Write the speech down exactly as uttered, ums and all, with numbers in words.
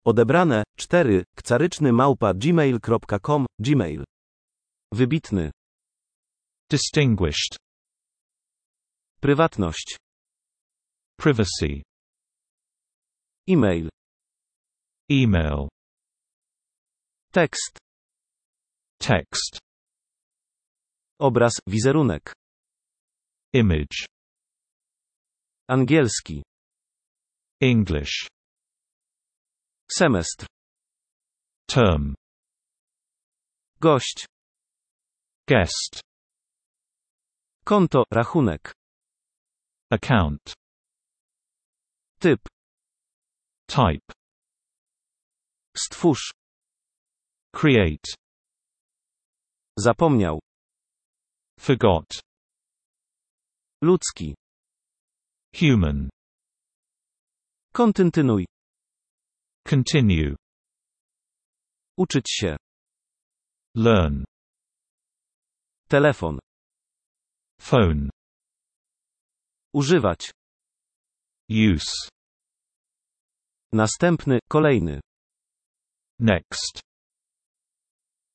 Odebrane, cztery, kcaryczny małpa gmail kropka com, Gmail. Wybitny. Distinguished. Prywatność. Privacy. E-mail. Email. Tekst. Text. Obraz, wizerunek. Image. Angielski. English. Semestr. Term. Gość. Guest. Konto, rachunek. Account. Typ. Type. Stwórz. Create. Zapomniał. Forgot. Ludzki. Human. Kontynuuj. Continue. Uczyć się. Learn. Telefon. Phone. Używać. Use. Następny, kolejny. Next.